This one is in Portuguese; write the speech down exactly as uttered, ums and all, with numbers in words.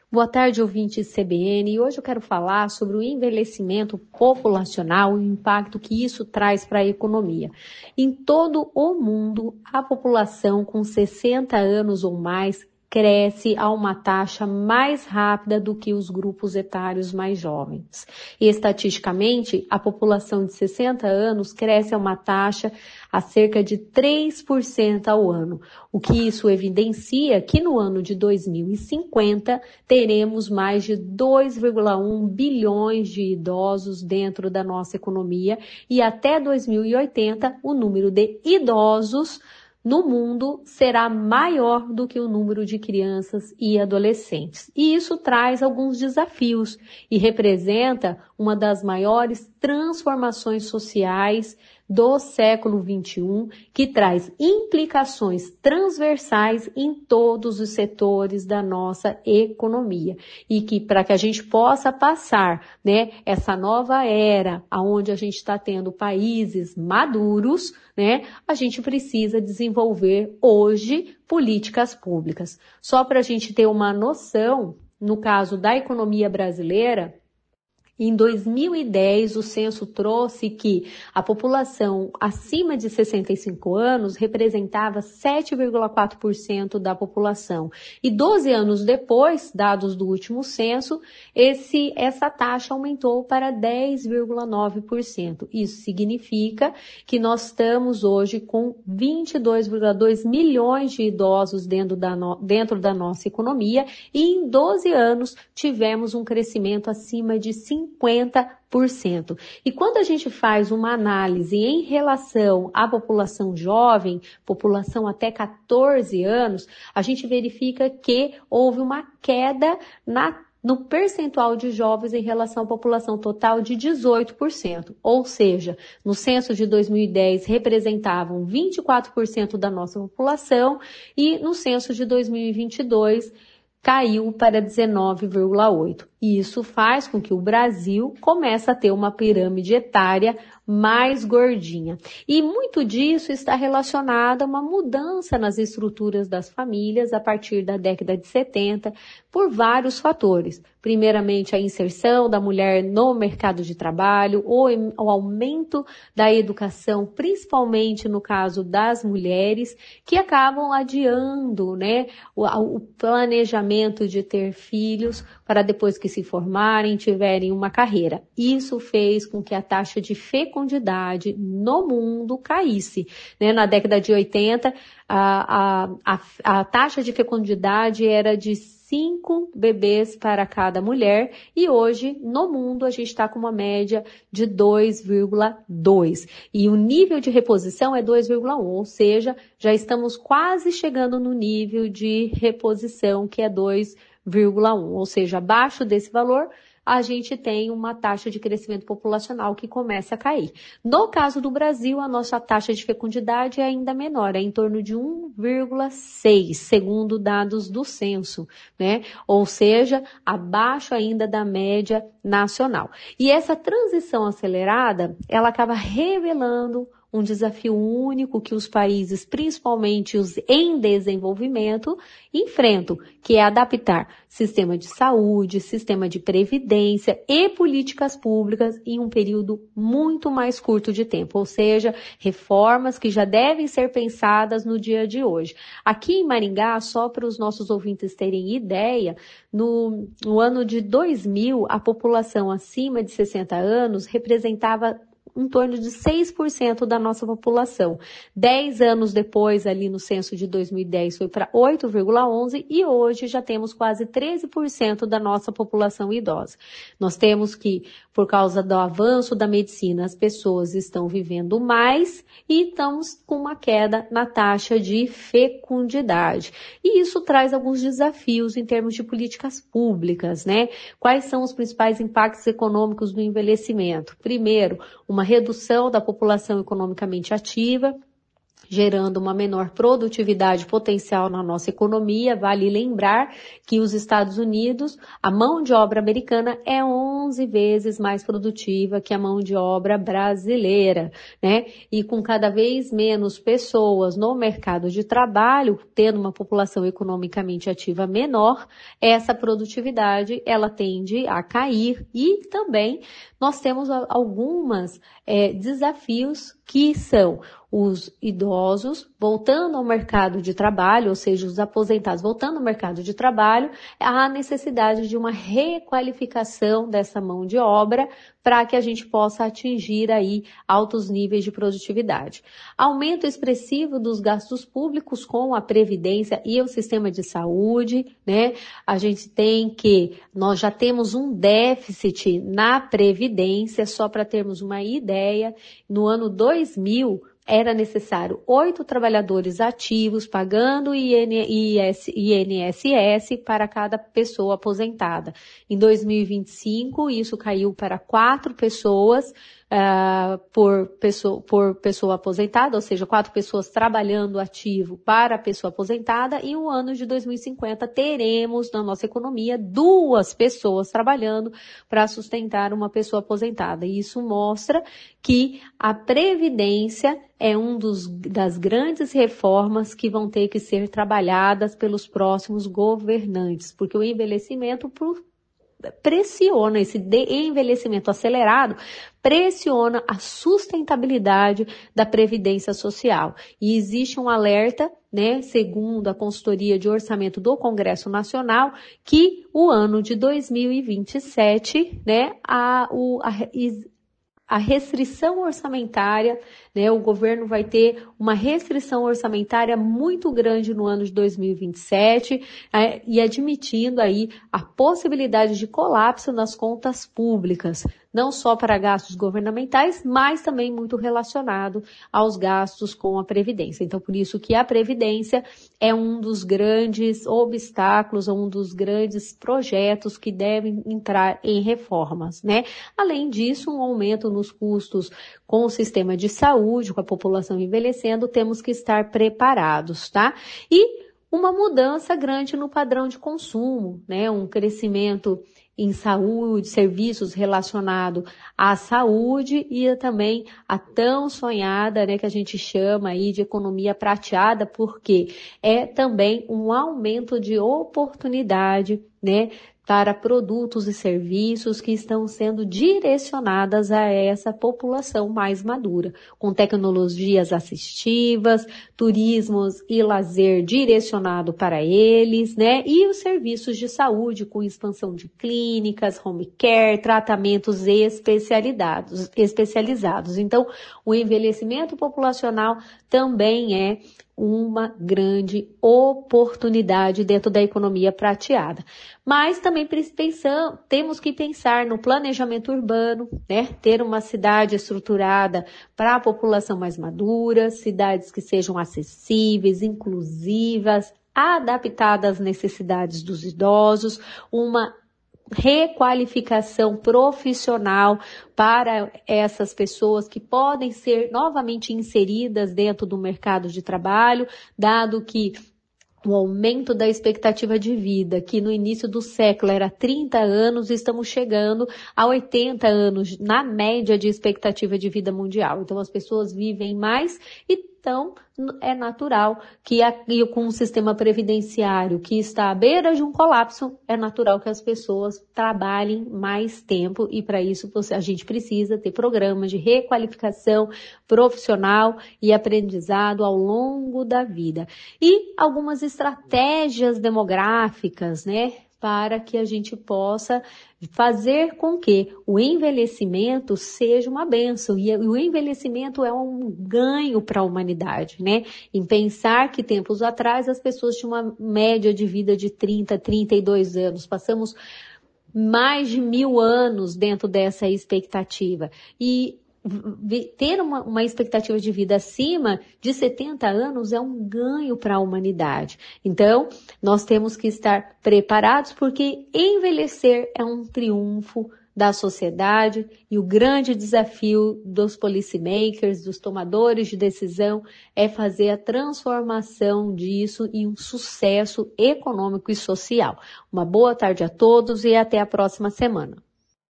Boa tarde, ouvintes C B N. E hoje eu quero falar sobre o envelhecimento populacional e o impacto que isso traz para a economia. Em todo o mundo, a população com sessenta anos ou mais cresce a uma taxa mais rápida do que os grupos etários mais jovens. E, estatisticamente, a população de sessenta anos cresce a uma taxa a cerca de três por cento ao ano, o que isso evidencia que no ano de dois mil e cinquenta teremos mais de dois vírgula um bilhões de idosos dentro da nossa economia e até dois mil e oitenta o número de idosos no mundo será maior do que o número de crianças e adolescentes. E isso traz alguns desafios e representa uma das maiores transformações sociais do século vinte e um, que traz implicações transversais em todos os setores da nossa economia. E que para que a gente possa passar, né, essa nova era, onde a gente está tendo países maduros, né, a gente precisa desenvolver hoje políticas públicas. Só para a gente ter uma noção, no caso da economia brasileira, em dois mil e dez, o censo trouxe que a população acima de sessenta e cinco anos representava sete vírgula quatro por cento da população. E doze anos depois, dados do último censo, esse, essa taxa aumentou para dez vírgula nove por cento. Isso significa que nós estamos hoje com vinte e dois vírgula dois milhões de idosos dentro da, no, dentro da nossa economia e em doze anos tivemos um crescimento acima de cinquenta por cento. E quando a gente faz uma análise em relação à população jovem, população até quatorze anos, a gente verifica que houve uma queda na no percentual de jovens em relação à população total de dezoito por cento. Ou seja, no censo de dois mil e dez representavam vinte e quatro por cento da nossa população e no censo de dois mil e vinte e dois caiu para dezenove vírgula oito por cento. E isso faz com que o Brasil comece a ter uma pirâmide etária mais gordinha. E muito disso está relacionado a uma mudança nas estruturas das famílias a partir da década de setenta, por vários fatores. Primeiramente, a inserção da mulher no mercado de trabalho, o, o aumento da educação, principalmente no caso das mulheres, que acabam adiando, né, o, o planejamento de ter filhos para depois que se formarem, tiverem uma carreira. Isso fez com que a taxa de fecundidade no mundo caísse, né? Na década de oitenta, a, a, a, a taxa de fecundidade era de cinco bebês para cada mulher e hoje no mundo a gente está com uma média de dois vírgula dois e o nível de reposição é dois vírgula um, ou seja, já estamos quase chegando no nível de reposição que é dois vírgula um, ou seja, abaixo desse valor a gente tem uma taxa de crescimento populacional que começa a cair. No caso do Brasil, a nossa taxa de fecundidade é ainda menor, é em torno de um vírgula seis, segundo dados do censo, né? Ou seja, abaixo ainda da média nacional. E essa transição acelerada, ela acaba revelando um desafio único que os países, principalmente os em desenvolvimento, enfrentam, que é adaptar sistema de saúde, sistema de previdência e políticas públicas em um período muito mais curto de tempo, ou seja, reformas que já devem ser pensadas no dia de hoje. Aqui em Maringá, só para os nossos ouvintes terem ideia, no, no ano de dois mil, a população acima de sessenta anos representava em torno de seis por cento da nossa população. Dez anos depois, ali no censo de dois mil e dez, foi para oito vírgula onze e hoje já temos quase treze por cento da nossa população idosa. Nós temos que, por causa do avanço da medicina, as pessoas estão vivendo mais e estamos com uma queda na taxa de fecundidade. E isso traz alguns desafios em termos de políticas públicas, né? Quais são os principais impactos econômicos do envelhecimento? Primeiro, uma redução da população economicamente ativa. gerando uma menor produtividade potencial na nossa economia. Vale lembrar que os Estados Unidos, a mão de obra americana é onze vezes mais produtiva que a mão de obra brasileira, né? E com cada vez menos pessoas no mercado de trabalho, tendo uma população economicamente ativa menor, essa produtividade, ela tende a cair. E também nós temos algumas é, desafios que são os idosos voltando ao mercado de trabalho, ou seja, os aposentados voltando ao mercado de trabalho, há necessidade de uma requalificação dessa mão de obra para que a gente possa atingir aí altos níveis de produtividade. Aumento expressivo dos gastos públicos com a Previdência e o sistema de saúde, né? A gente tem que, nós já temos um déficit na Previdência, só para termos uma ideia, no ano dois mil, era necessário oito trabalhadores ativos pagando I N S S para cada pessoa aposentada. Em dois mil e vinte e cinco, isso caiu para quatro pessoas uh, por, pessoa, por pessoa aposentada, ou seja, quatro pessoas trabalhando ativo para a pessoa aposentada, e no ano de dois mil e cinquenta teremos na nossa economia duas pessoas trabalhando para sustentar uma pessoa aposentada. E isso mostra que a Previdência é um dos, das grandes reformas que vão ter que ser trabalhadas pelos próximos governantes, porque o envelhecimento pressiona, esse envelhecimento acelerado pressiona a sustentabilidade da Previdência Social. E existe um alerta, né, segundo a Consultoria de Orçamento do Congresso Nacional, que o ano de dois mil e vinte e sete, né, a, o, a, a restrição orçamentária, né, o governo vai ter uma restrição orçamentária muito grande no ano de dois mil e vinte e sete, é, e admitindo aí a possibilidade de colapso nas contas públicas, não só para gastos governamentais, mas também muito relacionado aos gastos com a Previdência. Então, por isso que a Previdência é um dos grandes obstáculos, um dos grandes projetos que devem entrar em reformas, né? Além disso, um aumento nos custos com o sistema de saúde, com a população envelhecendo, temos que estar preparados, tá? E uma mudança grande no padrão de consumo, né? Um crescimento em saúde, serviços relacionados à saúde e também a tão sonhada, né, que a gente chama aí de economia prateada, porque é também um aumento de oportunidade, né, para produtos e serviços que estão sendo direcionadas a essa população mais madura, com tecnologias assistivas, turismos e lazer direcionado para eles, né? E os serviços de saúde com expansão de clínicas, home care, tratamentos especializados, especializados. Então, o envelhecimento populacional também é uma grande oportunidade dentro da economia prateada. Mas também pensamos, temos que pensar no planejamento urbano, né? Ter uma cidade estruturada para a população mais madura, cidades que sejam acessíveis, inclusivas, adaptadas às necessidades dos idosos, uma requalificação profissional para essas pessoas que podem ser novamente inseridas dentro do mercado de trabalho, dado que o aumento da expectativa de vida, que no início do século era trinta anos, estamos chegando a oitenta anos na média de expectativa de vida mundial. Então as pessoas vivem mais e então é natural que aqui, com um sistema previdenciário que está à beira de um colapso, é natural que as pessoas trabalhem mais tempo e para isso a gente precisa ter programas de requalificação profissional e aprendizado ao longo da vida. E algumas estratégias demográficas, né? Para que a gente possa fazer com que o envelhecimento seja uma bênção. E o envelhecimento é um ganho para a humanidade, né? Em pensar que tempos atrás as pessoas tinham uma média de vida de trinta, trinta e dois anos. Passamos mais de mil anos dentro dessa expectativa. E ter uma, uma expectativa de vida acima de setenta anos é um ganho para a humanidade. Então, nós temos que estar preparados porque envelhecer é um triunfo da sociedade e o grande desafio dos policymakers, dos tomadores de decisão, é fazer a transformação disso em um sucesso econômico e social. Uma boa tarde a todos e até a próxima semana.